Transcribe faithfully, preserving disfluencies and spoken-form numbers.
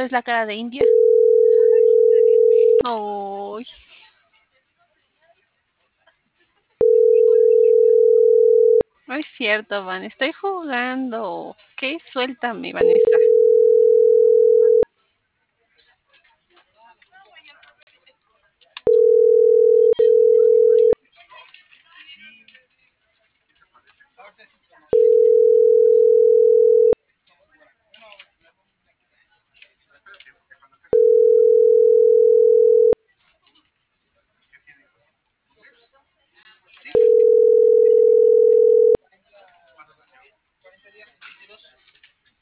es la cara de India. Ay. No es cierto, Van, estoy jugando. ¿Qué? Suéltame, Vanessa.